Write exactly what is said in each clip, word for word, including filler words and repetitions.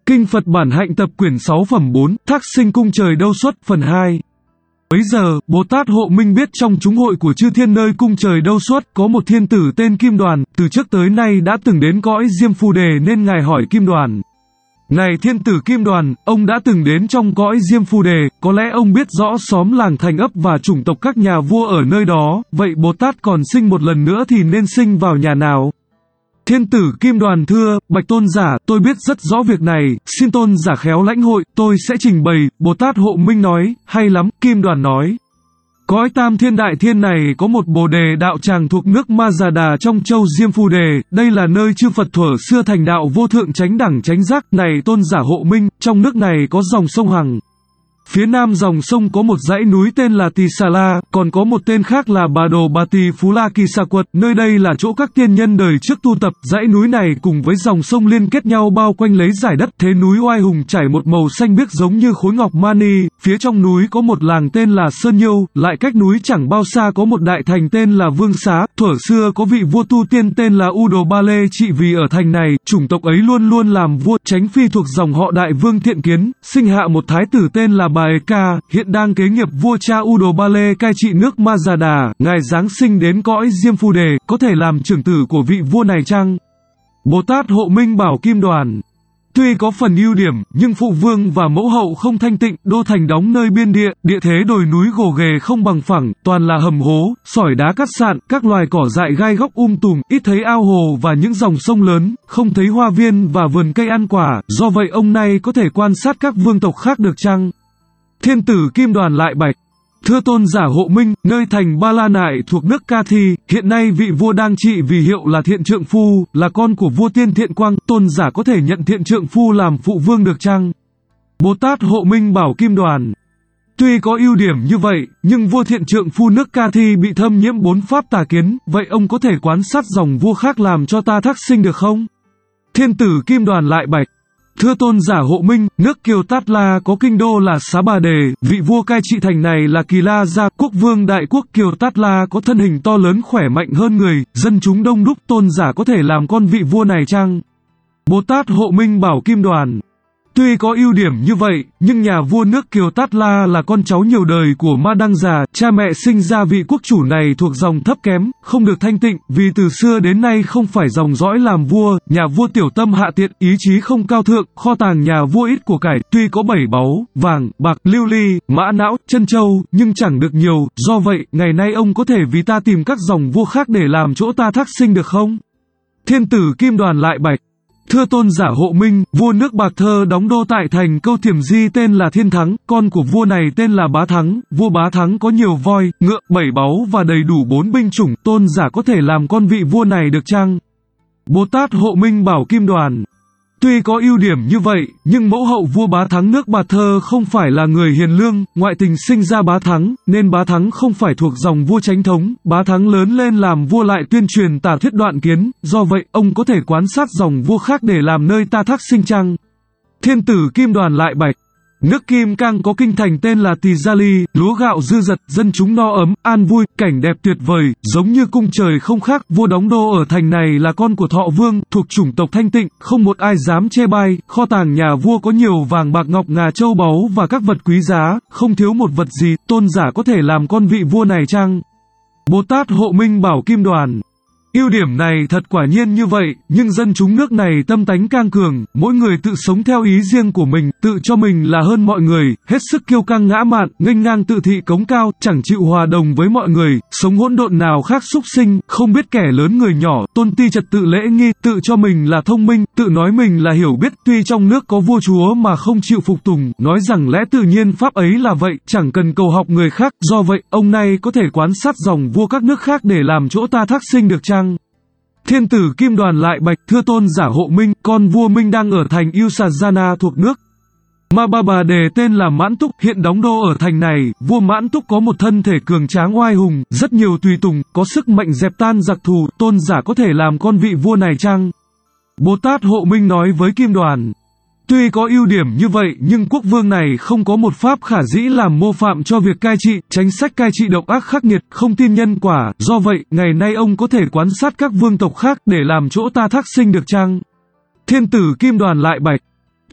Kinh Phật Bản Hạnh Tập quyển sáu phẩm bốn, Thác Sinh Cung Trời Đâu Xuất, phần hai. Bấy giờ, Bồ Tát Hộ Minh biết trong chúng hội của chư thiên nơi cung trời Đâu Xuất, có một thiên tử tên Kim Đoàn, từ trước tới nay đã từng đến cõi Diêm Phù Đề nên Ngài hỏi Kim Đoàn. Này thiên tử Kim Đoàn, ông đã từng đến trong cõi Diêm Phù Đề, có lẽ ông biết rõ xóm làng thành ấp và chủng tộc các nhà vua ở nơi đó, vậy Bồ Tát còn sinh một lần nữa thì nên sinh vào nhà nào? Thiên tử Kim Đoàn thưa, bạch tôn giả, tôi biết rất rõ việc này, xin tôn giả khéo lãnh hội, tôi sẽ trình bày. Bồ Tát Hộ Minh nói, hay lắm. Kim Đoàn nói, cõi Tam Thiên Đại Thiên này có một Bồ Đề đạo tràng thuộc nước Ma Già Đà trong châu Diêm Phù Đề, đây là nơi chư Phật thuở xưa thành đạo vô thượng chánh đẳng chánh giác. Này tôn giả Hộ Minh, trong nước này có dòng sông Hằng. Phía nam dòng sông có một dãy núi tên là Tỳ Xà La, còn có một tên khác là Bà Đồ Bà Tỳ Phú La Kỳ Xà Quật. Nơi đây là chỗ các tiên nhân đời trước tu tập. Dãy núi này cùng với dòng sông liên kết nhau bao quanh lấy giải đất. Thế núi oai hùng trải một màu xanh biếc giống như khối ngọc mani. Phía trong núi có một làng tên là Sơn Nhiêu, lại cách núi chẳng bao xa có một đại thành tên là Vương Xá. Thuở xưa có vị vua tu tiên tên là U Đồ Ba Lê trị vì ở thành này, chủng tộc ấy luôn luôn làm vua. Chánh phi thuộc dòng họ Đại Vương Thiện Kiến, sinh hạ một thái tử tên là Bà Ê Ca, hiện đang kế nghiệp vua cha U Đồ Ba Lê cai trị nước Ma Già Đà. Ngài giáng sinh đến cõi Diêm Phù Đề, có thể làm trưởng tử của vị vua này chăng? Bồ Tát Hộ Minh bảo Kim Đoàn, tuy có phần ưu điểm, nhưng phụ vương và mẫu hậu không thanh tịnh, đô thành đóng nơi biên địa, địa thế đồi núi gồ ghề không bằng phẳng, toàn là hầm hố, sỏi đá cát sạn, các loài cỏ dại gai góc um tùm, ít thấy ao hồ và những dòng sông lớn, không thấy hoa viên và vườn cây ăn quả, do vậy ông nay có thể quan sát các vương tộc khác được chăng? Thiên tử Kim Đoàn lại bạch, thưa tôn giả Hộ Minh, nơi thành Ba La Nại thuộc nước Ca Thi, hiện nay vị vua đang trị vì hiệu là Thiện Trượng Phu, là con của vua Tiên Thiện Quang, tôn giả có thể nhận Thiện Trượng Phu làm phụ vương được chăng? Bồ Tát Hộ Minh bảo Kim Đoàn, tuy có ưu điểm như vậy, nhưng vua Thiện Trượng Phu nước Ca Thi bị thâm nhiễm bốn pháp tà kiến, vậy ông có thể quan sát dòng vua khác làm cho ta thác sinh được không? Thiên tử Kim Đoàn lại bạch, thưa tôn giả Hộ Minh, nước Kiều Tát La có kinh đô là Xá Bà Đề, vị vua cai trị thành này là Kỳ La Gia, quốc vương đại quốc Kiều Tát La có thân hình to lớn khỏe mạnh hơn người, dân chúng đông đúc, tôn giả có thể làm con vị vua này chăng? Bồ Tát Hộ Minh bảo Kim Đoàn, tuy có ưu điểm như vậy, nhưng nhà vua nước Kiều Tát La là con cháu nhiều đời của Ma Đăng Già, cha mẹ sinh ra vị quốc chủ này thuộc dòng thấp kém, không được thanh tịnh, vì từ xưa đến nay không phải dòng dõi làm vua, nhà vua tiểu tâm hạ tiện, ý chí không cao thượng, kho tàng nhà vua ít của cải, tuy có bảy báu, vàng, bạc, lưu ly, mã não, chân châu, nhưng chẳng được nhiều, do vậy, ngày nay ông có thể vì ta tìm các dòng vua khác để làm chỗ ta thác sinh được không? Thiên tử Kim Đoàn lại bạch, thưa tôn giả Hộ Minh, vua nước Bạc Thơ đóng đô tại thành Câu Thiểm Di tên là Thiên Thắng, con của vua này tên là Bá Thắng, vua Bá Thắng có nhiều voi, ngựa, bảy báu và đầy đủ bốn binh chủng, tôn giả có thể làm con vị vua này được chăng? Bồ Tát Hộ Minh bảo Kim Đoàn, tuy có ưu điểm như vậy, nhưng mẫu hậu vua Bá Thắng nước Bạc Thơ không phải là người hiền lương, ngoại tình sinh ra Bá Thắng, nên Bá Thắng không phải thuộc dòng vua chánh thống, Bá Thắng lớn lên làm vua lại tuyên truyền tà thuyết đoạn kiến, do vậy, ông có thể quan sát dòng vua khác để làm nơi ta thác sinh chăng? Thiên tử Kim Đoàn lại bạch, nước Kim Cang có kinh thành tên là Tỳ Gia Ly, lúa gạo dư dật, dân chúng no ấm, an vui, cảnh đẹp tuyệt vời, giống như cung trời không khác. Vua đóng đô ở thành này là con của Thọ Vương, thuộc chủng tộc thanh tịnh, không một ai dám chê bai. Kho tàng nhà vua có nhiều vàng bạc ngọc ngà châu báu và các vật quý giá, không thiếu một vật gì, tôn giả có thể làm con vị vua này chăng? Bồ Tát Hộ Minh bảo Kim Đoàn, ưu điểm này thật quả nhiên như vậy, nhưng dân chúng nước này tâm tánh cang cường, mỗi người tự sống theo ý riêng của mình, tự cho mình là hơn mọi người, hết sức kiêu căng ngã mạn, nghênh ngang tự thị cống cao, chẳng chịu hòa đồng với mọi người, sống hỗn độn nào khác súc sinh, không biết kẻ lớn người nhỏ, tôn ti trật tự lễ nghi, tự cho mình là thông minh, tự nói mình là hiểu biết, tuy trong nước có vua chúa mà không chịu phục tùng, nói rằng lẽ tự nhiên pháp ấy là vậy, chẳng cần cầu học người khác, do vậy, ông nay có thể quan sát dòng vua các nước khác để làm chỗ ta thác sinh được chăng? Thiên tử Kim Đoàn lại bạch, thưa tôn giả Hộ Minh, con vua Minh đang ở thành Usajana thuộc nước Ma Ba Bà Đề tên là Mãn Túc, hiện đóng đô ở thành này. Vua Mãn Túc có một thân thể cường tráng oai hùng, rất nhiều tùy tùng, có sức mạnh dẹp tan giặc thù, tôn giả có thể làm con vị vua này chăng? Bồ Tát Hộ Minh nói với Kim Đoàn, tuy có ưu điểm như vậy, nhưng quốc vương này không có một pháp khả dĩ làm mô phạm cho việc cai trị, chính sách cai trị độc ác khắc nghiệt, không tin nhân quả, do vậy, ngày nay ông có thể quan sát các vương tộc khác để làm chỗ ta thác sinh được chăng? Thiên tử Kim Đoàn lại bạch,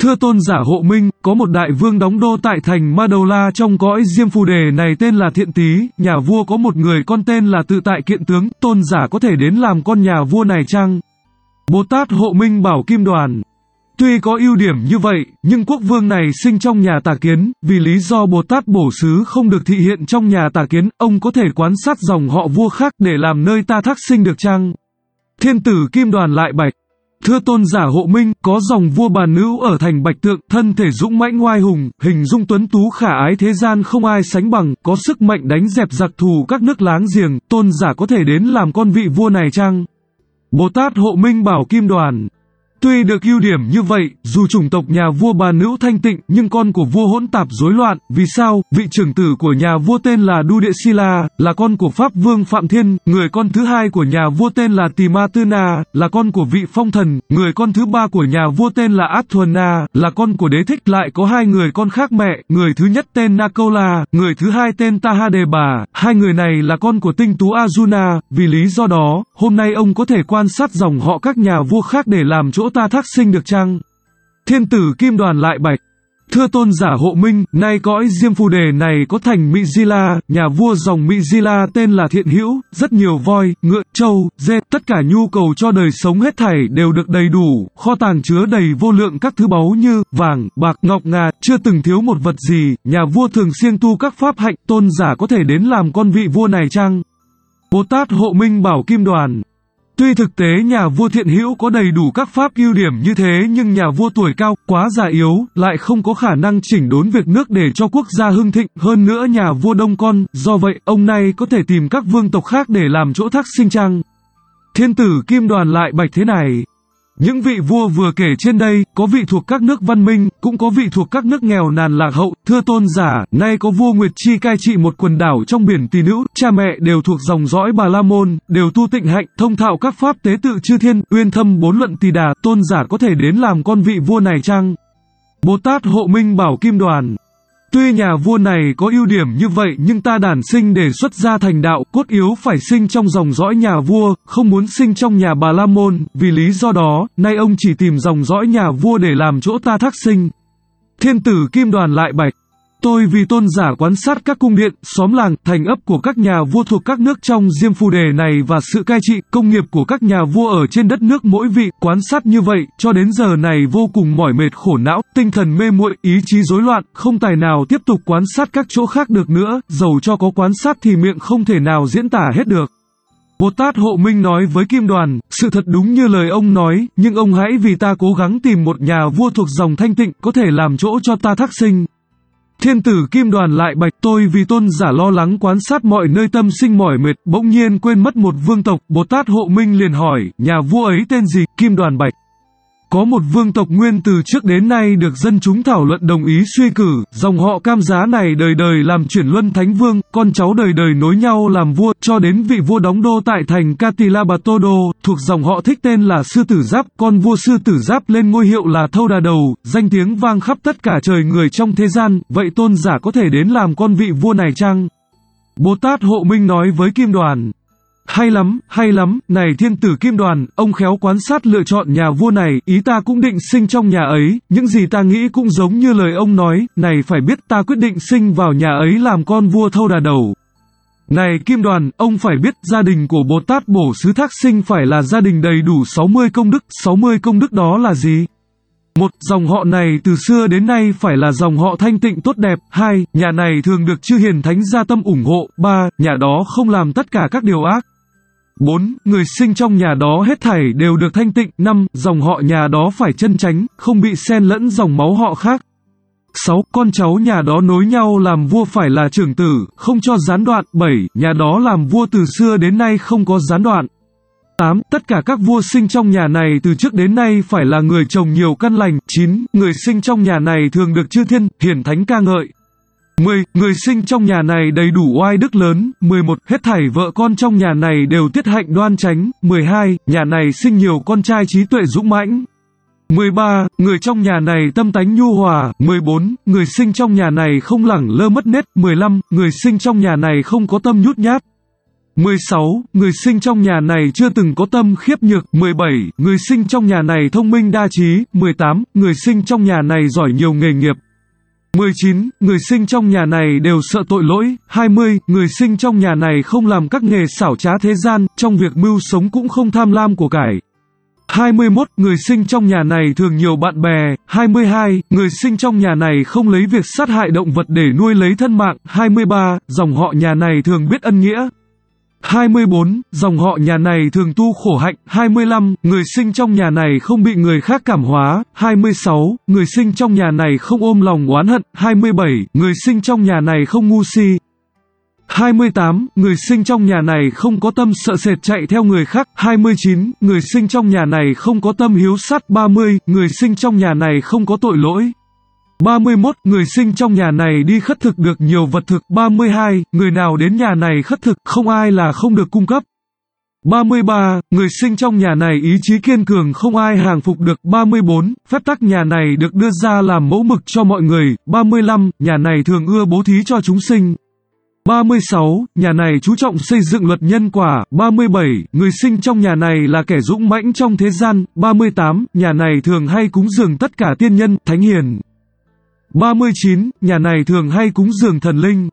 Thưa tôn giả Hộ Minh, có một đại vương đóng đô tại thành Madola trong cõi Diêm Phù Đề này tên là Thiện Tý, nhà vua có một người con tên là Tự Tại Kiện Tướng, tôn giả có thể đến làm con nhà vua này chăng? Bồ Tát Hộ Minh bảo Kim Đoàn. Tuy có ưu điểm như vậy, nhưng quốc vương này sinh trong nhà Tà Kiến, vì lý do Bồ Tát Bổ Xứ không được thị hiện trong nhà Tà Kiến, ông có thể quan sát dòng họ vua khác để làm nơi ta thác sinh được chăng? Thiên tử Kim Đoàn lại bạch. Thưa tôn giả Hộ Minh, có dòng vua Bà Nữ ở thành Bạch Tượng, thân thể dũng mãnh oai hùng, hình dung tuấn tú khả ái thế gian không ai sánh bằng, có sức mạnh đánh dẹp giặc thù các nước láng giềng, tôn giả có thể đến làm con vị vua này chăng? Bồ Tát Hộ Minh bảo Kim Đoàn. Tuy được ưu điểm như vậy, dù chủng tộc nhà vua Bà Nữ thanh tịnh, nhưng con của vua hỗn tạp rối loạn, vì sao? Vị trưởng tử của nhà vua tên là Đu Địa Sila, là con của Pháp Vương Phạm Thiên, người con thứ hai của nhà vua tên là Tỳ Ma Tư Na, là con của vị Phong Thần, người con thứ ba của nhà vua tên là Athuana, là con của Đế Thích, lại có hai người con khác mẹ, người thứ nhất tên Nakola, người thứ hai tên Tahadeba, hai người này là con của tinh tú Arjuna, vì lý do đó, hôm nay ông có thể quan sát dòng họ các nhà vua khác để làm chỗ ta thác sinh được chăng? Thiên tử Kim Đoàn lại bạch. Thưa tôn giả Hộ Minh, nay cõi Diêm Phù Đề này có thành Mị Di La, nhà vua dòng Mị Di La tên là Thiện Hữu, rất nhiều voi, ngựa, trâu, dê, tất cả nhu cầu cho đời sống hết thảy đều được đầy đủ, kho tàng chứa đầy vô lượng các thứ báu như vàng, bạc, ngọc ngà, chưa từng thiếu một vật gì, nhà vua thường siêng tu các pháp hạnh, tôn giả có thể đến làm con vị vua này chăng? Bồ Tát Hộ Minh bảo Kim Đoàn. Tuy thực tế nhà vua Thiện Hữu có đầy đủ các pháp ưu điểm như thế nhưng nhà vua tuổi cao, quá già yếu, lại không có khả năng chỉnh đốn việc nước để cho quốc gia hưng thịnh, hơn nữa nhà vua đông con, do vậy ông này có thể tìm các vương tộc khác để làm chỗ thác sinh chăng? Thiên tử Kim Đoàn lại bạch thế này. Những vị vua vừa kể trên đây, có vị thuộc các nước văn minh, cũng có vị thuộc các nước nghèo nàn lạc hậu. Thưa tôn giả, nay có vua Nguyệt Chi cai trị một quần đảo trong biển Tỳ Nữ, cha mẹ đều thuộc dòng dõi Bà La Môn, đều tu tịnh hạnh, thông thạo các pháp tế tự chư thiên, uyên thâm bốn luận Tỳ Đà, tôn giả có thể đến làm con vị vua này chăng? Bồ Tát Hộ Minh bảo Kim Đoàn. Tuy nhà vua này có ưu điểm như vậy nhưng ta đản sinh để xuất gia thành đạo, cốt yếu phải sinh trong dòng dõi nhà vua, không muốn sinh trong nhà Bà La Môn, vì lý do đó, nay ông chỉ tìm dòng dõi nhà vua để làm chỗ ta thác sinh. Thiên tử Kim Đoàn lại bạch. Tôi vì tôn giả quan sát các cung điện, xóm làng, thành ấp của các nhà vua thuộc các nước trong Diêm Phù Đề này và sự cai trị, công nghiệp của các nhà vua ở trên đất nước mỗi vị, quan sát như vậy, cho đến giờ này vô cùng mỏi mệt khổ não, tinh thần mê muội, ý chí rối loạn, không tài nào tiếp tục quan sát các chỗ khác được nữa, dầu cho có quan sát thì miệng không thể nào diễn tả hết được. Bồ Tát Hộ Minh nói với Kim Đoàn, sự thật đúng như lời ông nói, nhưng ông hãy vì ta cố gắng tìm một nhà vua thuộc dòng thanh tịnh, có thể làm chỗ cho ta thác sinh. Thiên tử Kim Đoàn lại bạch. Tôi vì tôn giả lo lắng quan sát mọi nơi tâm sinh mỏi mệt, bỗng nhiên quên mất một vương tộc. Bồ Tát Hộ Minh liền hỏi, nhà vua ấy tên gì? Kim Đoàn bạch. Có một vương tộc nguyên từ trước đến nay được dân chúng thảo luận đồng ý suy cử, dòng họ Cam Giá này đời đời làm chuyển luân thánh vương, con cháu đời đời nối nhau làm vua, cho đến vị vua đóng đô tại thành Katilabatodo, thuộc dòng họ Thích tên là Sư Tử Giáp, con vua Sư Tử Giáp lên ngôi hiệu là Thâu Đà Đầu, danh tiếng vang khắp tất cả trời người trong thế gian, vậy tôn giả có thể đến làm con vị vua này chăng? Bồ Tát Hộ Minh nói với Kim Đoàn. Hay lắm, hay lắm, này thiên tử Kim Đoàn, ông khéo quan sát lựa chọn nhà vua này, ý ta cũng định sinh trong nhà ấy, những gì ta nghĩ cũng giống như lời ông nói, này phải biết ta quyết định sinh vào nhà ấy làm con vua Thâu Đà Đầu. Này Kim Đoàn, ông phải biết gia đình của Bồ Tát Bổ Xứ thác sinh phải là gia đình đầy đủ sáu mươi công đức, sáu mươi công đức đó là gì? Một, dòng họ này từ xưa đến nay phải là dòng họ thanh tịnh tốt đẹp. Hai, nhà này thường được chư hiền thánh gia tâm ủng hộ. Ba, nhà đó không làm tất cả các điều ác. Bốn, người sinh trong nhà đó hết thảy đều được thanh tịnh. Năm, dòng họ nhà đó phải chân chánh, không bị xen lẫn dòng máu họ khác. Sáu, con cháu nhà đó nối nhau làm vua phải là trưởng tử, không cho gián đoạn. Bảy, nhà đó làm vua từ xưa đến nay không có gián đoạn. Tám, tất cả các vua sinh trong nhà này từ trước đến nay phải là người trồng nhiều căn lành. Chín, người sinh trong nhà này thường được chư thiên, hiển thánh ca ngợi. Mười, người sinh trong nhà này đầy đủ oai đức lớn. Mười một, hết thảy vợ con trong nhà này đều tiết hạnh đoan chánh. Mười hai, nhà này sinh nhiều con trai trí tuệ dũng mãnh. Mười ba, người trong nhà này tâm tánh nhu hòa. Mười bốn, người sinh trong nhà này không lẳng lơ mất nết. Mười lăm, người sinh trong nhà này không có tâm nhút nhát. mười sáu. Người sinh trong nhà này chưa từng có tâm khiếp nhược. mười bảy. Người sinh trong nhà này thông minh đa trí. mười tám. Người sinh trong nhà này giỏi nhiều nghề nghiệp. mười chín. Người sinh trong nhà này đều sợ tội lỗi. hai mươi. Người sinh trong nhà này không làm các nghề xảo trá thế gian, trong việc mưu sống cũng không tham lam của cải. hai mươi mốt. Người sinh trong nhà này thường nhiều bạn bè. hai mươi hai. Người sinh trong nhà này không lấy việc sát hại động vật để nuôi lấy thân mạng. hai mươi ba. Dòng họ nhà này thường biết ân nghĩa. hai mươi bốn. Dòng họ nhà này thường tu khổ hạnh. hai mươi lăm. Người sinh trong nhà này không bị người khác cảm hóa. hai mươi sáu. Người sinh trong nhà này không ôm lòng oán hận. hai mươi bảy. Người sinh trong nhà này không ngu si. hai mươi tám. Người sinh trong nhà này không có tâm sợ sệt chạy theo người khác. hai mươi chín. Người sinh trong nhà này không có tâm hiếu sát. ba mươi. Người sinh trong nhà này không có tội lỗi. ba mươi mốt. Người sinh trong nhà này đi khất thực được nhiều vật thực. ba mươi hai. Người nào đến nhà này khất thực, không ai là không được cung cấp. ba mươi ba. Người sinh trong nhà này ý chí kiên cường, không ai hàng phục được. ba mươi bốn. Phép tắc nhà này được đưa ra làm mẫu mực cho mọi người. ba mươi lăm. Nhà này thường ưa bố thí cho chúng sinh. ba mươi sáu. Nhà này chú trọng xây dựng luật nhân quả. ba mươi bảy. Người sinh trong nhà này là kẻ dũng mãnh trong thế gian. ba mươi tám. Nhà này thường hay cúng dường tất cả tiên nhân, thánh hiền. ba mươi chín. Nhà này thường hay cúng dường thần linh.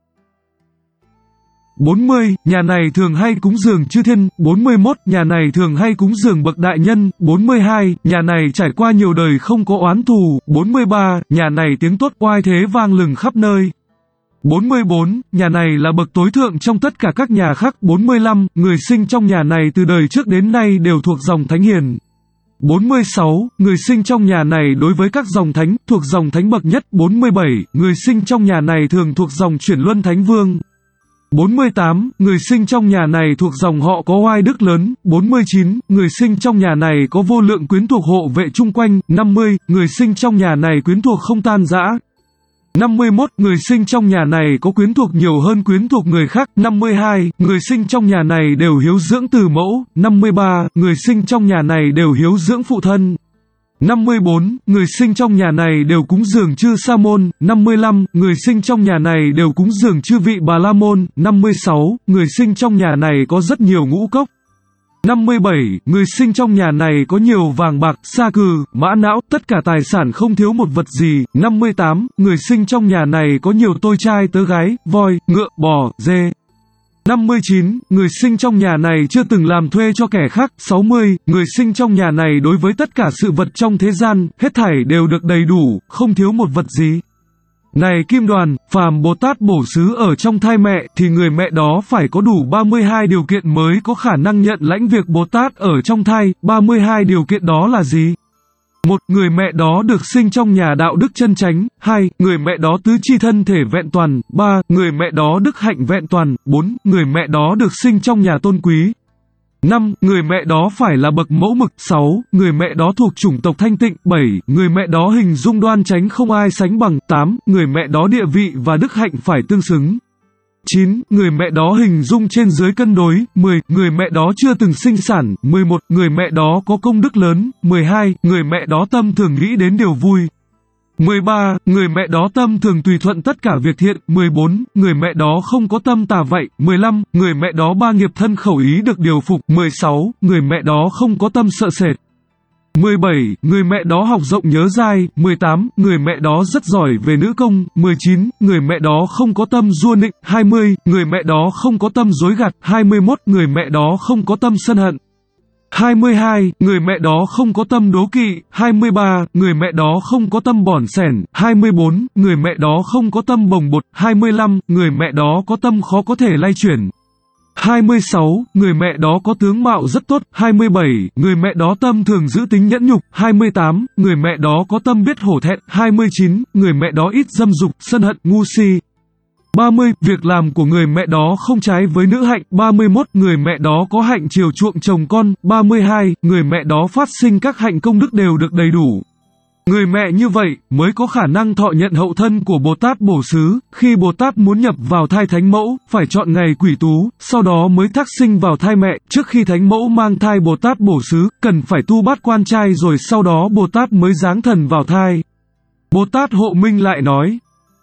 bốn mươi. Nhà này thường hay cúng dường chư thiên. bốn mươi mốt. Nhà này thường hay cúng dường bậc đại nhân. bốn mươi hai. Nhà này trải qua nhiều đời không có oán thù. bốn mươi ba. Nhà này tiếng tốt oai thế vang lừng khắp nơi. bốn mươi bốn. Nhà này là bậc tối thượng trong tất cả các nhà khác. bốn mươi lăm. Người sinh trong nhà này từ đời trước đến nay đều thuộc dòng thánh hiền. bốn mươi sáu. Người sinh trong nhà này đối với các dòng thánh, thuộc dòng thánh bậc nhất. bốn mươi bảy. Người sinh trong nhà này thường thuộc dòng chuyển luân thánh vương. bốn mươi tám. Người sinh trong nhà này thuộc dòng họ có oai đức lớn. bốn mươi chín. Người sinh trong nhà này có vô lượng quyến thuộc hộ vệ chung quanh. năm mươi. Người sinh trong nhà này quyến thuộc không tan rã. năm mươi mốt. Người sinh trong nhà này có quyến thuộc nhiều hơn quyến thuộc người khác. năm mươi hai. Người sinh trong nhà này đều hiếu dưỡng từ mẫu. năm mươi ba. Người sinh trong nhà này đều hiếu dưỡng phụ thân. năm mươi bốn. Người sinh trong nhà này đều cúng dường chư Sa môn. năm mươi lăm. Người sinh trong nhà này đều cúng dường chư vị Bà La môn. năm mươi sáu. Người sinh trong nhà này có rất nhiều ngũ cốc. năm mươi bảy. Người sinh trong nhà này có nhiều vàng bạc, sa cừ, mã não, tất cả tài sản không thiếu một vật gì. năm mươi tám. Người sinh trong nhà này có nhiều tôi trai tớ gái, voi, ngựa, bò, dê. năm mươi chín. Người sinh trong nhà này chưa từng làm thuê cho kẻ khác. sáu mươi. Người sinh trong nhà này đối với tất cả sự vật trong thế gian, hết thảy đều được đầy đủ, không thiếu một vật gì. Này Kim Đoàn, phàm Bồ Tát bổ xứ ở trong thai mẹ, thì người mẹ đó phải có đủ ba mươi hai điều kiện mới có khả năng nhận lãnh việc Bồ Tát ở trong thai. ba mươi hai điều kiện đó là gì? một. Người mẹ đó được sinh trong nhà đạo đức chân chánh. hai. Người mẹ đó tứ chi thân thể vẹn toàn. ba. Người mẹ đó đức hạnh vẹn toàn. bốn. Người mẹ đó được sinh trong nhà tôn quý. năm. Người mẹ đó phải là bậc mẫu mực. sáu. Người mẹ đó thuộc chủng tộc thanh tịnh. bảy. Người mẹ đó hình dung đoan chánh không ai sánh bằng. tám. Người mẹ đó địa vị và đức hạnh phải tương xứng. chín. Người mẹ đó hình dung trên dưới cân đối. mười. Người mẹ đó chưa từng sinh sản. mười một. Người mẹ đó có công đức lớn. mười hai. Người mẹ đó tâm thường nghĩ đến điều vui. mười ba. Người mẹ đó tâm thường tùy thuận tất cả việc thiện. mười bốn. Người mẹ đó không có tâm tà vậy. mười lăm. Người mẹ đó ba nghiệp thân khẩu ý được điều phục. mười sáu. Người mẹ đó không có tâm sợ sệt. mười bảy. Người mẹ đó học rộng nhớ dai. mười tám. Người mẹ đó rất giỏi về nữ công. mười chín. Người mẹ đó không có tâm giua nịnh. hai mươi. Người mẹ đó không có tâm dối gạt. hai mươi mốt. Người mẹ đó không có tâm sân hận. hai mươi hai. Người mẹ đó không có tâm đố kỵ. hai mươi ba. Người mẹ đó không có tâm bỏn sẻn. hai mươi bốn. Người mẹ đó không có tâm bồng bột. hai mươi lăm. Người mẹ đó có tâm khó có thể lay chuyển. hai mươi sáu. Người mẹ đó có tướng mạo rất tốt. hai mươi bảy. Người mẹ đó tâm thường giữ tính nhẫn nhục. hai mươi tám. Người mẹ đó có tâm biết hổ thẹn. hai mươi chín. Người mẹ đó ít dâm dục, sân hận, ngu si. ba mươi. Việc làm của người mẹ đó không trái với nữ hạnh. ba mươi mốt. Người mẹ đó có hạnh chiều chuộng chồng con. ba mươi hai. Người mẹ đó phát sinh các hạnh công đức đều được đầy đủ. Người mẹ như vậy mới có khả năng thọ nhận hậu thân của Bồ Tát Bổ Xứ. Khi Bồ Tát muốn nhập vào thai Thánh Mẫu, phải chọn ngày quỷ tú, sau đó mới thác sinh vào thai mẹ. Trước khi Thánh Mẫu mang thai Bồ Tát Bổ Xứ, cần phải tu bát quan trai rồi sau đó Bồ Tát mới giáng thần vào thai. Bồ Tát Hộ Minh lại nói,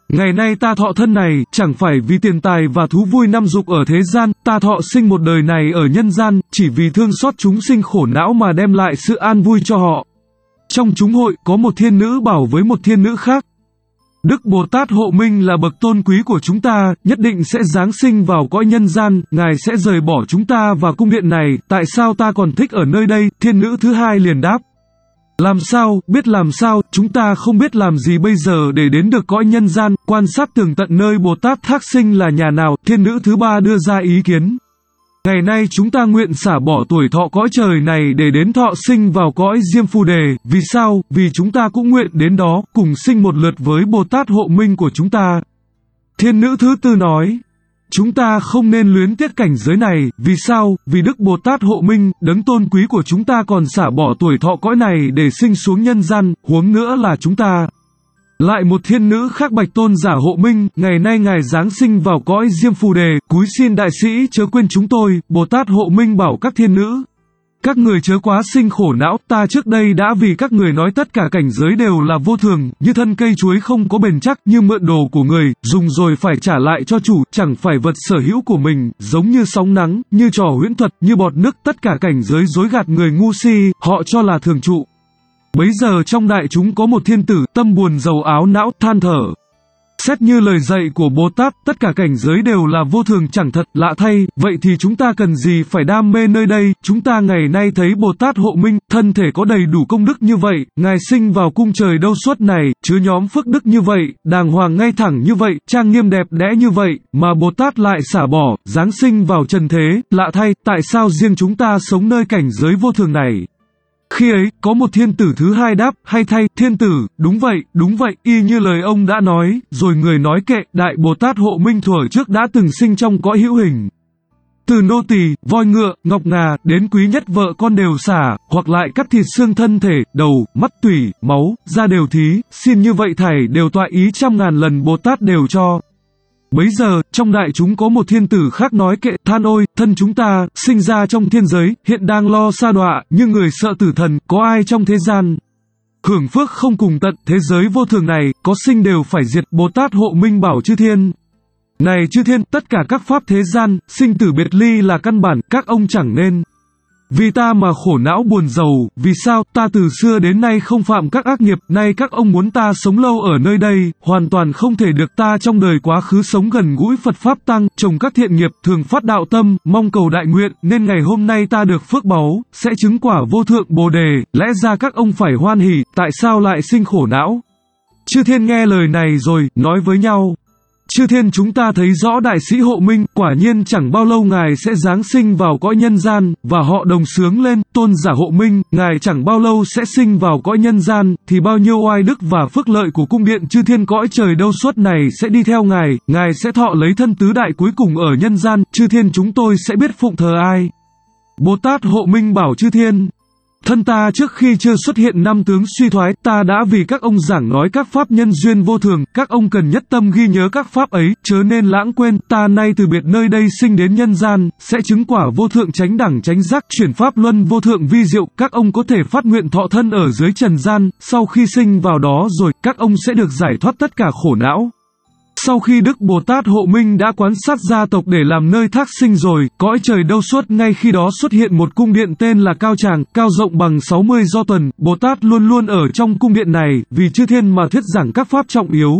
Ngày nay ta thọ thân này, chẳng phải vì tiền tài và thú vui năm dục ở thế gian, ta thọ sinh một đời này ở nhân gian, chỉ vì thương xót chúng sinh khổ não mà đem lại sự an vui cho họ. Trong chúng hội, có một thiên nữ bảo với một thiên nữ khác: Đức Bồ Tát Hộ Minh là bậc tôn quý của chúng ta, nhất định sẽ giáng sinh vào cõi nhân gian, Ngài sẽ rời bỏ chúng ta và cung điện này, tại sao ta còn thích ở nơi đây? Thiên nữ thứ hai liền đáp: Làm sao, biết làm sao, chúng ta không biết làm gì bây giờ để đến được cõi nhân gian, quan sát tường tận nơi Bồ Tát thác sinh là nhà nào. Thiên nữ thứ ba đưa ra ý kiến: Ngày nay chúng ta nguyện xả bỏ tuổi thọ cõi trời này để đến thọ sinh vào cõi Diêm Phù Đề. Vì sao? Vì chúng ta cũng nguyện đến đó, cùng sinh một lượt với Bồ Tát Hộ Minh của chúng ta. Thiên nữ thứ tư nói: Chúng ta không nên luyến tiếc cảnh giới này. Vì sao? Vì Đức Bồ Tát Hộ Minh, đấng tôn quý của chúng ta còn xả bỏ tuổi thọ cõi này để sinh xuống nhân gian, huống nữa là chúng ta. Lại một thiên nữ khác bạch tôn giả Hộ Minh: Ngày nay Ngài giáng sinh vào cõi Diêm Phù Đề, cúi xin đại sĩ chớ quên chúng tôi. Bồ Tát Hộ Minh bảo các thiên nữ: Các người chớ quá sinh khổ não, ta trước đây đã vì các người nói tất cả cảnh giới đều là vô thường, như thân cây chuối không có bền chắc, như mượn đồ của người, dùng rồi phải trả lại cho chủ, chẳng phải vật sở hữu của mình, giống như sóng nắng, như trò huyễn thuật, như bọt nước, tất cả cảnh giới dối gạt người ngu si, họ cho là thường trụ. Bấy giờ trong đại chúng có một thiên tử, tâm buồn rầu áo não, than thở: Xét như lời dạy của Bồ Tát, tất cả cảnh giới đều là vô thường chẳng thật, lạ thay, vậy thì chúng ta cần gì phải đam mê nơi đây? Chúng ta ngày nay thấy Bồ Tát Hộ Minh, thân thể có đầy đủ công đức như vậy, Ngài sinh vào cung trời đâu suốt này, chứa nhóm phước đức như vậy, đàng hoàng ngay thẳng như vậy, trang nghiêm đẹp đẽ như vậy, mà Bồ Tát lại xả bỏ, giáng sinh vào trần thế, lạ thay, tại sao riêng chúng ta sống nơi cảnh giới vô thường này? Khi ấy, có một thiên tử thứ hai đáp: Hay thay, thiên tử, đúng vậy, đúng vậy, y như lời ông đã nói. Rồi người nói kệ: Đại Bồ Tát Hộ Minh thuở trước đã từng sinh trong cõi hữu hình. Từ nô tỳ, voi ngựa, ngọc ngà, đến quý nhất vợ con đều xả, hoặc lại cắt thịt xương thân thể, đầu, mắt, tủy, máu, da đều thí, xin như vậy thảy đều tọa ý trăm ngàn lần Bồ Tát đều cho. Bấy giờ, trong đại chúng có một thiên tử khác nói kệ: Than ôi, thân chúng ta, sinh ra trong thiên giới, hiện đang lo sa đọa, như người sợ tử thần, có ai trong thế gian hưởng phước không cùng tận, thế giới vô thường này, có sinh đều phải diệt. Bồ Tát Hộ Minh bảo chư thiên: Này chư thiên, tất cả các pháp thế gian, sinh tử biệt ly là căn bản, các ông chẳng nên vì ta mà khổ não buồn rầu. Vì sao? Ta từ xưa đến nay không phạm các ác nghiệp, nay các ông muốn ta sống lâu ở nơi đây, hoàn toàn không thể được. Ta trong đời quá khứ sống gần gũi Phật Pháp Tăng, trồng các thiện nghiệp, thường phát đạo tâm, mong cầu đại nguyện, nên ngày hôm nay ta được phước báu, sẽ chứng quả vô thượng Bồ Đề, lẽ ra các ông phải hoan hỉ, tại sao lại sinh khổ não? Chư thiên nghe lời này rồi, nói với nhau: Chư thiên, chúng ta thấy rõ đại sĩ Hộ Minh, quả nhiên chẳng bao lâu Ngài sẽ giáng sinh vào cõi nhân gian, và họ đồng sướng lên: Tôn giả Hộ Minh, Ngài chẳng bao lâu sẽ sinh vào cõi nhân gian, thì bao nhiêu oai đức và phước lợi của cung điện chư thiên cõi trời đâu suốt này sẽ đi theo Ngài, Ngài sẽ thọ lấy thân tứ đại cuối cùng ở nhân gian, chư thiên chúng tôi sẽ biết phụng thờ ai? Bồ Tát Hộ Minh bảo chư thiên: Thân ta trước khi chưa xuất hiện năm tướng suy thoái, ta đã vì các ông giảng nói các pháp nhân duyên vô thường, các ông cần nhất tâm ghi nhớ các pháp ấy, chớ nên lãng quên. Ta nay từ biệt nơi đây sinh đến nhân gian, sẽ chứng quả vô thượng chánh đẳng chánh giác, chuyển pháp luân vô thượng vi diệu. Các ông có thể phát nguyện thọ thân ở dưới trần gian, sau khi sinh vào đó rồi, các ông sẽ được giải thoát tất cả khổ não. Sau khi Đức Bồ Tát Hộ Minh đã quan sát gia tộc để làm nơi thác sinh rồi, cõi trời đâu suốt, ngay khi đó xuất hiện một cung điện tên là Cao Tràng, cao rộng bằng sáu mươi do tuần. Bồ Tát luôn luôn ở trong cung điện này, vì chư thiên mà thuyết giảng các pháp trọng yếu.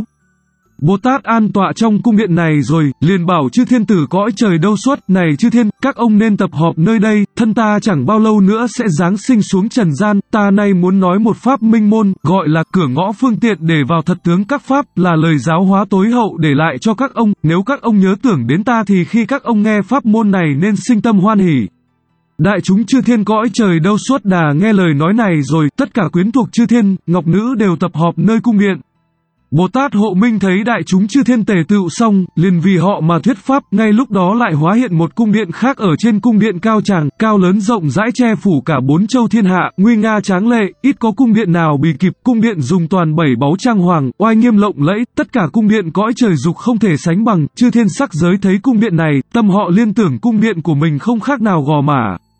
Bồ Tát an tọa trong cung điện này rồi, liền bảo chư thiên tử cõi trời đâu suốt: Này chư thiên, các ông nên tập họp nơi đây, thân ta chẳng bao lâu nữa sẽ giáng sinh xuống trần gian, ta nay muốn nói một pháp minh môn, gọi là cửa ngõ phương tiện để vào thật tướng các pháp, là lời giáo hóa tối hậu để lại cho các ông, nếu các ông nhớ tưởng đến ta thì khi các ông nghe pháp môn này nên sinh tâm hoan hỷ. Đại chúng chư thiên cõi trời đâu suốt đà nghe lời nói này rồi, tất cả quyến thuộc chư thiên, ngọc nữ đều tập họp nơi cung điện. Bồ Tát Hộ Minh thấy đại chúng chư thiên tề tựu xong, liền vì họ mà thuyết pháp, ngay lúc đó lại hóa hiện một cung điện khác ở trên cung điện Cao Tràng, cao lớn rộng rãi che phủ cả bốn châu thiên hạ, nguy nga tráng lệ, ít có cung điện nào bì kịp. Cung điện dùng toàn bảy báu trang hoàng, oai nghiêm lộng lẫy, tất cả cung điện cõi trời dục không thể sánh bằng. Chư thiên sắc giới thấy cung điện này, tâm họ liên tưởng cung điện của mình không khác nào gò mả.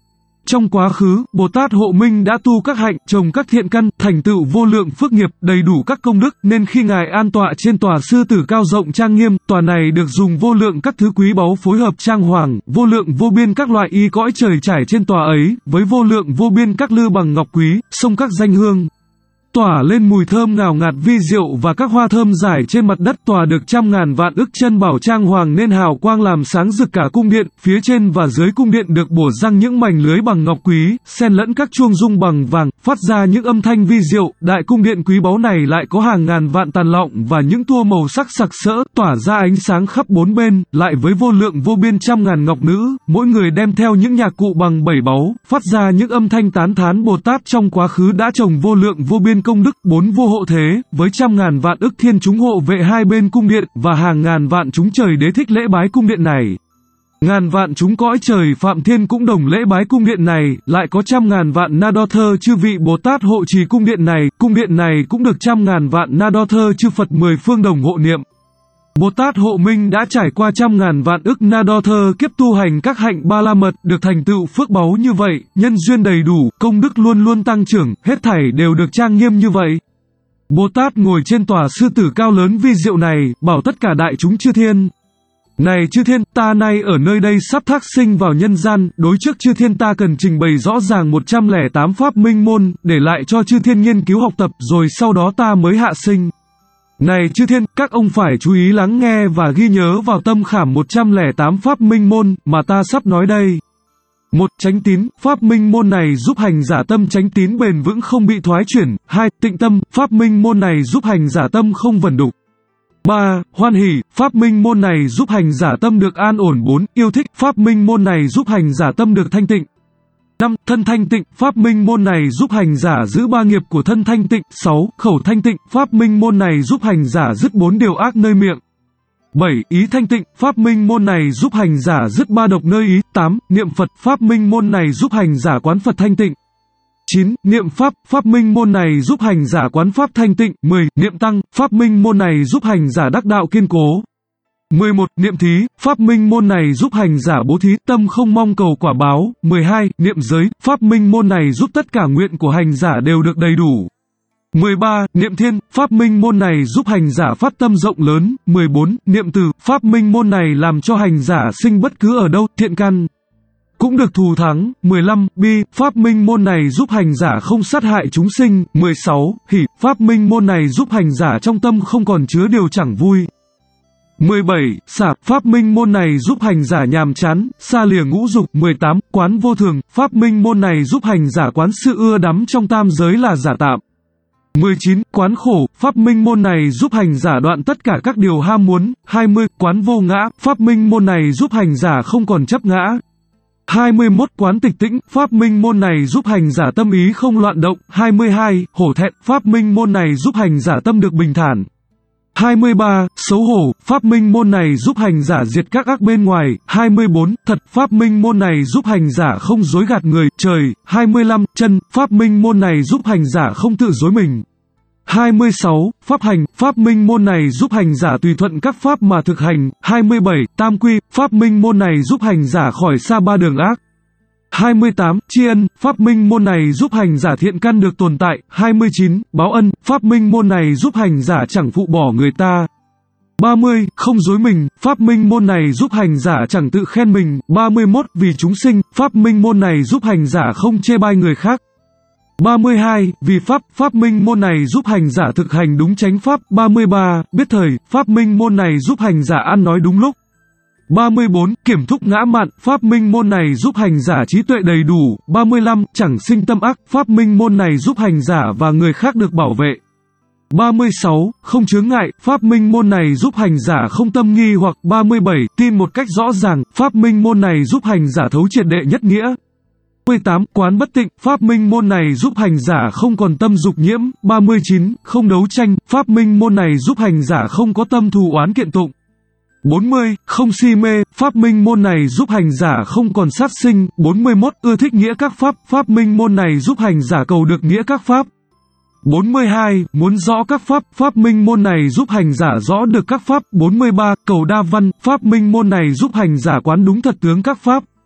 Trong quá khứ, Bồ Tát Hộ Minh đã tu các hạnh, trồng các thiện căn, thành tựu vô lượng phước nghiệp, đầy đủ các công đức, nên khi Ngài an tọa trên tòa sư tử cao rộng trang nghiêm, tòa này được dùng vô lượng các thứ quý báu phối hợp trang hoàng, vô lượng vô biên các loại y cõi trời trải trên tòa ấy, với vô lượng vô biên các lư bằng ngọc quý, sông các danh hương tỏa lên mùi thơm ngào ngạt vi diệu và các hoa thơm rải trên mặt đất. Tòa được trăm ngàn vạn ức chân bảo trang hoàng nên hào quang làm sáng rực cả cung điện, phía trên và dưới cung điện được bổ răng những mảnh lưới bằng ngọc quý, xen lẫn các chuông dung bằng vàng, phát ra những âm thanh vi diệu. Đại cung điện quý báu này lại có hàng ngàn vạn tàn lọng và những tua màu sắc sặc sỡ, tỏa ra ánh sáng khắp bốn bên, lại với vô lượng vô biên trăm ngàn ngọc nữ, mỗi người đem theo những nhạc cụ bằng bảy báu, phát ra những âm thanh tán thán. Bồ Tát trong quá khứ đã trồng vô lượng vô biên công đức, bốn vô hộ thế, với trăm ngàn vạn ức thiên chúng hộ vệ hai bên cung điện, và hàng ngàn vạn chúng trời đế thích lễ bái cung điện này. Ngàn vạn chúng cõi trời phạm thiên cũng đồng lễ bái cung điện này, lại có trăm ngàn vạn na đo thơ chư vị Bồ Tát hộ trì cung điện này, cung điện này cũng được trăm ngàn vạn na đo thơ chư Phật mười phương đồng hộ niệm. Bồ Tát Hộ Minh đã trải qua trăm ngàn vạn ức na đo thơ kiếp tu hành các hạnh ba la mật, được thành tựu phước báu như vậy, nhân duyên đầy đủ, công đức luôn luôn tăng trưởng, hết thảy đều được trang nghiêm như vậy. Bồ Tát ngồi trên tòa sư tử cao lớn vi diệu này, bảo tất cả đại chúng chư thiên: Này chư thiên, ta nay ở nơi đây sắp thác sinh vào nhân gian, đối trước chư thiên ta cần trình bày rõ ràng một trăm lẻ tám pháp minh môn, để lại cho chư thiên nghiên cứu học tập, rồi sau đó ta mới hạ sinh. Này chư thiên, các ông phải chú ý lắng nghe và ghi nhớ vào tâm khảm một trăm lẻ tám pháp minh môn mà ta sắp nói đây. một. Chánh tín, pháp minh môn này giúp hành giả tâm chánh tín bền vững không bị thoái chuyển. hai. Tịnh tâm, pháp minh môn này giúp hành giả tâm không vẩn đục. ba. Hoan hỷ, pháp minh môn này giúp hành giả tâm được an ổn. bốn. Yêu thích, pháp minh môn này giúp hành giả tâm được thanh tịnh. năm. Thân thanh tịnh, pháp minh môn này giúp hành giả giữ ba nghiệp của thân thanh tịnh. sáu. Khẩu thanh tịnh, pháp minh môn này giúp hành giả dứt bốn điều ác nơi miệng. bảy. Ý thanh tịnh, pháp minh môn này giúp hành giả dứt ba độc nơi ý. tám. Niệm Phật, pháp minh môn này giúp hành giả quán Phật thanh tịnh. chín. Niệm Pháp, pháp minh môn này giúp hành giả quán Pháp thanh tịnh. mười. Niệm Tăng, pháp minh môn này giúp hành giả đắc đạo kiên cố. mười một. Niệm Thí, pháp minh môn này giúp hành giả bố thí, tâm không mong cầu quả báo. mười hai. Niệm Giới, pháp minh môn này giúp tất cả nguyện của hành giả đều được đầy đủ. mười ba. Niệm Thiên, pháp minh môn này giúp hành giả phát tâm rộng lớn. mười bốn. Niệm Từ, pháp minh môn này làm cho hành giả sinh bất cứ ở đâu, thiện căn cũng được thù thắng. mười lăm. Bi, pháp minh môn này giúp hành giả không sát hại chúng sinh. mười sáu. Hỷ, pháp minh môn này giúp hành giả trong tâm không còn chứa điều chẳng vui. mười bảy. Xả, pháp minh môn này giúp hành giả nhàm chán, xa lìa ngũ dục. mười tám. Quán vô thường, pháp minh môn này giúp hành giả quán sự ưa đắm trong tam giới là giả tạm. mười chín. Quán khổ, pháp minh môn này giúp hành giả đoạn tất cả các điều ham muốn. hai mươi. Quán vô ngã, pháp minh môn này giúp hành giả không còn chấp ngã. hai mươi mốt. Quán tịch tĩnh, pháp minh môn này giúp hành giả tâm ý không loạn động. hai mươi hai. Hổ thẹn, pháp minh môn này giúp hành giả tâm được bình thản. hai mươi ba. Xấu hổ, pháp minh môn này giúp hành giả diệt các ác bên ngoài. hai mươi bốn. Thật, pháp minh môn này giúp hành giả không dối gạt người, trời. hai mươi lăm. Chân, pháp minh môn này giúp hành giả không tự dối mình. hai mươi sáu. Pháp hành, pháp minh môn này giúp hành giả tùy thuận các pháp mà thực hành. hai mươi bảy. Tam quy, pháp minh môn này giúp hành giả khỏi xa ba đường ác. hai mươi tám. Tri ân, pháp minh môn này giúp hành giả thiện căn được tồn tại. hai mươi chín. Báo ân, pháp minh môn này giúp hành giả chẳng phụ bỏ người ta. ba mươi. Không dối mình, pháp minh môn này giúp hành giả chẳng tự khen mình. ba mươi mốt. Vì chúng sinh, pháp minh môn này giúp hành giả không chê bai người khác. ba mươi hai. Vì pháp, pháp minh môn này giúp hành giả thực hành đúng chánh pháp. ba mươi ba. Biết thời, pháp minh môn này giúp hành giả ăn nói đúng lúc. ba mươi bốn. Kiểm thúc ngã mạn, pháp minh môn này giúp hành giả trí tuệ đầy đủ. ba mươi lăm. Chẳng sinh tâm ác, pháp minh môn này giúp hành giả và người khác được bảo vệ. ba mươi sáu. Không chướng ngại, pháp minh môn này giúp hành giả không tâm nghi hoặc. ba mươi bảy. Tin một cách rõ ràng, pháp minh môn này giúp hành giả thấu triệt đệ nhất nghĩa. ba mươi tám. Quán bất tịnh, pháp minh môn này giúp hành giả không còn tâm dục nhiễm. ba mươi chín. Không đấu tranh, pháp minh môn này giúp hành giả không có tâm thù oán kiện tụng. bốn mươi. Không si mê, pháp minh môn này giúp hành giả không còn sát sinh. bốn mươi mốt. Ưa thích nghĩa các pháp, pháp minh môn này giúp hành giả cầu được nghĩa các pháp. bốn mươi hai. Muốn rõ các pháp, pháp minh môn này giúp hành giả rõ được các pháp. bốn mươi ba. Cầu đa văn, pháp minh môn này giúp hành giả quán đúng thật tướng các pháp.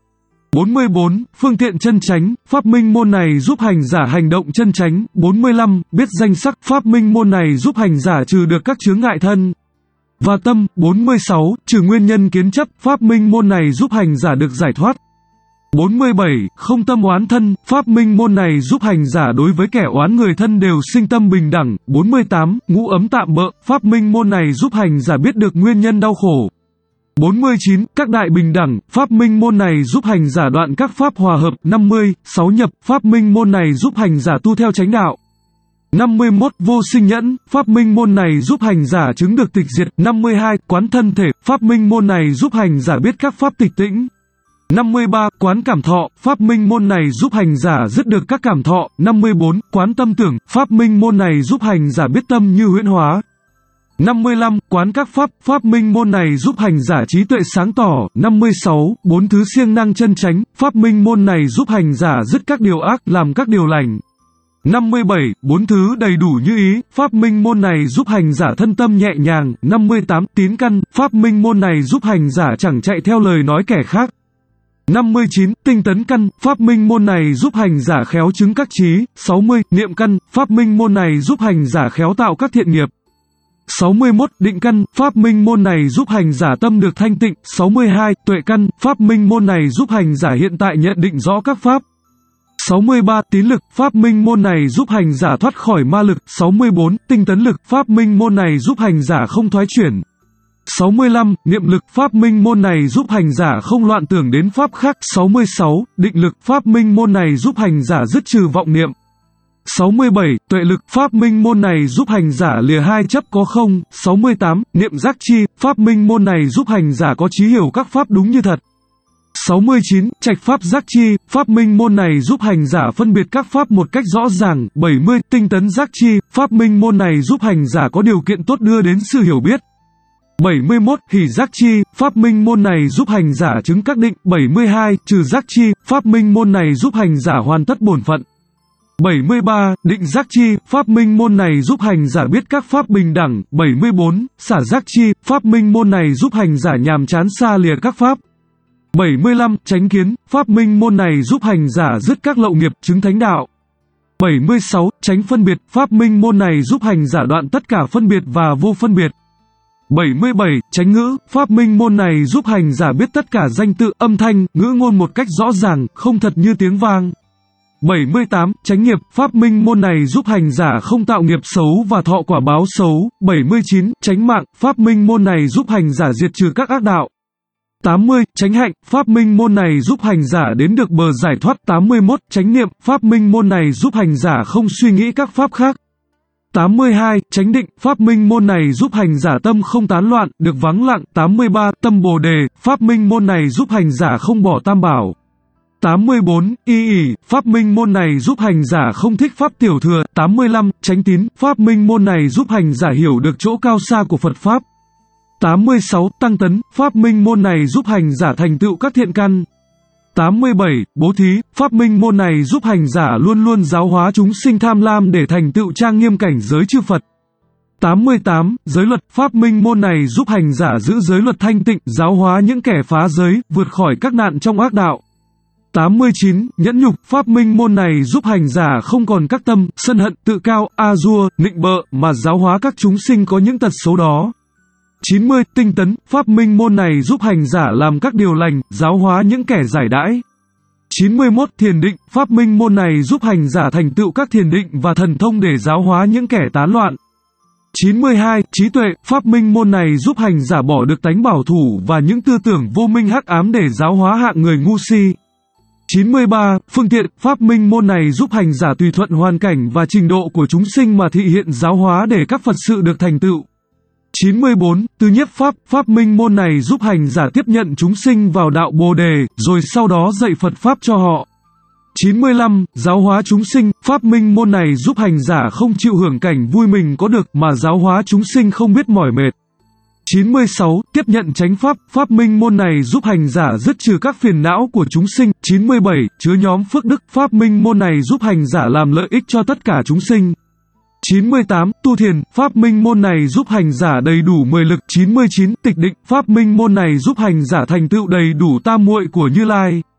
bốn mươi bốn. Phương tiện chân chánh, pháp minh môn này giúp hành giả hành động chân chánh. bốn mươi lăm. Biết danh sắc, pháp minh môn này giúp hành giả trừ được các chướng ngại thân và tâm. bốn mươi sáu. Trừ nguyên nhân kiến chấp, pháp minh môn này giúp hành giả được giải thoát. bốn mươi bảy. Không tâm oán thân, pháp minh môn này giúp hành giả đối với kẻ oán người thân đều sinh tâm bình đẳng. bốn mươi tám. Ngũ ấm tạm bợ, pháp minh môn này giúp hành giả biết được nguyên nhân đau khổ. bốn mươi chín. Các đại bình đẳng, pháp minh môn này giúp hành giả đoạn các pháp hòa hợp. năm mươi. Sáu nhập, pháp minh môn này giúp hành giả tu theo chánh đạo. năm mươi mốt. Vô sinh nhẫn, pháp minh môn này giúp hành giả chứng được tịch diệt. năm mươi hai. Quán thân thể, pháp minh môn này giúp hành giả biết các pháp tịch tĩnh. năm mươi ba. Quán cảm thọ, pháp minh môn này giúp hành giả dứt được các cảm thọ. năm mươi bốn. Quán tâm tưởng, pháp minh môn này giúp hành giả biết tâm như huyễn hóa. năm mươi lăm. Quán các pháp, pháp minh môn này giúp hành giả trí tuệ sáng tỏ. năm mươi sáu. Bốn thứ siêng năng chân chánh, pháp minh môn này giúp hành giả dứt các điều ác, làm các điều lành. năm mươi bảy. Bốn thứ đầy đủ như ý, pháp minh môn này giúp hành giả thân tâm nhẹ nhàng. năm mươi tám. Tín căn, pháp minh môn này giúp hành giả chẳng chạy theo lời nói kẻ khác. năm mươi chín. Tinh tấn căn, pháp minh môn này giúp hành giả khéo chứng các trí. sáu mươi. Niệm căn, pháp minh môn này giúp hành giả khéo tạo các thiện nghiệp. sáu mươi mốt. Định căn, pháp minh môn này giúp hành giả tâm được thanh tịnh. sáu mươi hai. Tuệ căn, pháp minh môn này giúp hành giả hiện tại nhận định rõ các pháp. sáu mươi ba. Tín lực, pháp minh môn này giúp hành giả thoát khỏi ma lực. sáu mươi bốn. Tinh tấn lực, pháp minh môn này giúp hành giả không thoái chuyển. sáu mươi lăm. Niệm lực, pháp minh môn này giúp hành giả không loạn tưởng đến pháp khác. sáu mươi sáu. Định lực, pháp minh môn này giúp hành giả dứt trừ vọng niệm. sáu mươi bảy. Tuệ lực, pháp minh môn này giúp hành giả lìa hai chấp có không. sáu mươi tám. Niệm giác chi, pháp minh môn này giúp hành giả có trí hiểu các pháp đúng như thật. sáu mươi chín. Trạch pháp giác chi, pháp minh môn này giúp hành giả phân biệt các pháp một cách rõ ràng. bảy mươi. Tinh tấn giác chi, pháp minh môn này giúp hành giả có điều kiện tốt đưa đến sự hiểu biết. bảy mươi mốt. Hỷ giác chi, pháp minh môn này giúp hành giả chứng các định. bảy mươi hai. Trừ giác chi, pháp minh môn này giúp hành giả hoàn tất bổn phận. bảy mươi ba. Định giác chi, pháp minh môn này giúp hành giả biết các pháp bình đẳng. bảy mươi bốn. Xả giác chi, pháp minh môn này giúp hành giả nhàm chán xa lìa các pháp. bảy mươi lăm. Chánh kiến, pháp minh môn này giúp hành giả dứt các lậu nghiệp, chứng thánh đạo. bảy mươi sáu. Chánh phân biệt, pháp minh môn này giúp hành giả đoạn tất cả phân biệt và vô phân biệt. bảy mươi bảy. Chánh ngữ, pháp minh môn này giúp hành giả biết tất cả danh tự, âm thanh, ngữ ngôn một cách rõ ràng, không thật như tiếng vang. bảy mươi tám. Chánh nghiệp, pháp minh môn này giúp hành giả không tạo nghiệp xấu và thọ quả báo xấu. bảy mươi chín. Chánh mạng, pháp minh môn này giúp hành giả diệt trừ các ác đạo. tám mươi. Chánh hạnh, pháp minh môn này giúp hành giả đến được bờ giải thoát. tám mươi mốt. Chánh niệm, pháp minh môn này giúp hành giả không suy nghĩ các pháp khác. tám mươi hai. Chánh định, pháp minh môn này giúp hành giả tâm không tán loạn, được vắng lặng. tám mươi ba. Tâm bồ đề, pháp minh môn này giúp hành giả không bỏ tam bảo. tám mươi bốn. Y ỉ, pháp minh môn này giúp hành giả không thích pháp tiểu thừa. tám mươi lăm. Chánh tín, pháp minh môn này giúp hành giả hiểu được chỗ cao xa của Phật Pháp. tám mươi sáu. Tăng tấn, pháp minh môn này giúp hành giả thành tựu các thiện căn. tám mươi bảy. Bố thí, pháp minh môn này giúp hành giả luôn luôn giáo hóa chúng sinh tham lam để thành tựu trang nghiêm cảnh giới chư Phật. tám mươi tám. Giới luật, pháp minh môn này giúp hành giả giữ giới luật thanh tịnh, giáo hóa những kẻ phá giới, vượt khỏi các nạn trong ác đạo. tám mươi chín. Nhẫn nhục, pháp minh môn này giúp hành giả không còn các tâm, sân hận, tự cao, a dua, nịnh bợ, mà giáo hóa các chúng sinh có những tật xấu đó. chín mươi. Tinh tấn, pháp minh môn này giúp hành giả làm các điều lành, giáo hóa những kẻ giải đãi. chín mươi mốt. Thiền định, pháp minh môn này giúp hành giả thành tựu các thiền định và thần thông để giáo hóa những kẻ tán loạn. chín mươi hai. Trí tuệ, pháp minh môn này giúp hành giả bỏ được tánh bảo thủ và những tư tưởng vô minh hắc ám để giáo hóa hạng người ngu si. chín mươi ba. Phương tiện, pháp minh môn này giúp hành giả tùy thuận hoàn cảnh và trình độ của chúng sinh mà thị hiện giáo hóa để các Phật sự được thành tựu. chín mươi bốn. Tứ nhiếp pháp, pháp minh môn này giúp hành giả tiếp nhận chúng sinh vào đạo Bồ đề, rồi sau đó dạy Phật Pháp cho họ. chín mươi lăm. Giáo hóa chúng sinh, pháp minh môn này giúp hành giả không chịu hưởng cảnh vui mình có được mà giáo hóa chúng sinh không biết mỏi mệt. chín mươi sáu. Tiếp nhận chánh pháp, pháp minh môn này giúp hành giả dứt trừ các phiền não của chúng sinh. chín mươi bảy. Chứa nhóm phước đức, pháp minh môn này giúp hành giả làm lợi ích cho tất cả chúng sinh. chín mươi tám. Tu thiền, pháp minh môn này giúp hành giả đầy đủ mười lực. chín mươi chín. Tịch định, pháp minh môn này giúp hành giả thành tựu đầy đủ tam muội của Như Lai.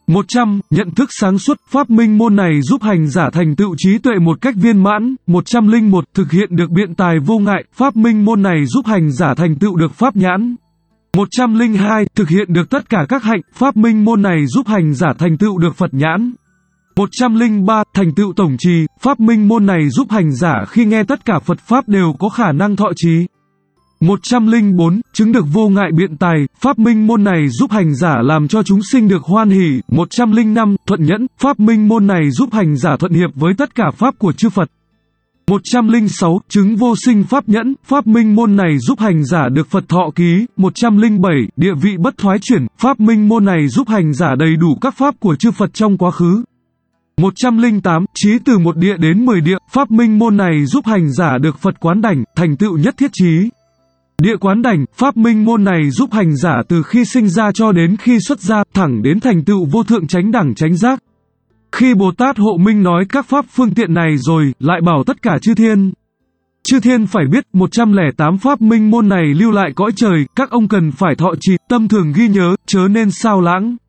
một trăm. Nhận thức sáng suốt, pháp minh môn này giúp hành giả thành tựu trí tuệ một cách viên mãn. một trăm lẻ một. Thực hiện được biện tài vô ngại, pháp minh môn này giúp hành giả thành tựu được pháp nhãn. một trăm lẻ hai. Thực hiện được tất cả các hạnh, pháp minh môn này giúp hành giả thành tựu được Phật nhãn. một trăm lẻ ba. Thành tựu tổng trì, pháp minh môn này giúp hành giả khi nghe tất cả Phật Pháp đều có khả năng thọ trì. một trăm lẻ bốn. Chứng được vô ngại biện tài, pháp minh môn này giúp hành giả làm cho chúng sinh được hoan hỷ. một trăm lẻ năm. Thuận nhẫn, pháp minh môn này giúp hành giả thuận hiệp với tất cả Pháp của chư Phật. một trăm lẻ sáu. Chứng vô sinh pháp nhẫn, pháp minh môn này giúp hành giả được Phật thọ ký. một trăm lẻ bảy. Địa vị bất thoái chuyển, pháp minh môn này giúp hành giả đầy đủ các Pháp của chư Phật trong quá khứ. một trăm lẻ tám. Trí từ một địa đến mười địa, pháp minh môn này giúp hành giả được Phật quán đảnh, thành tựu nhất thiết trí. Địa quán đảnh, pháp minh môn này giúp hành giả từ khi sinh ra cho đến khi xuất gia, thẳng đến thành tựu vô thượng chánh đẳng chánh giác. Khi Bồ Tát Hộ Minh nói các pháp phương tiện này rồi, lại bảo tất cả chư thiên. Chư thiên phải biết, một trăm lẻ tám pháp minh môn này lưu lại cõi trời, các ông cần phải thọ trì, tâm thường ghi nhớ, chớ nên sao lãng.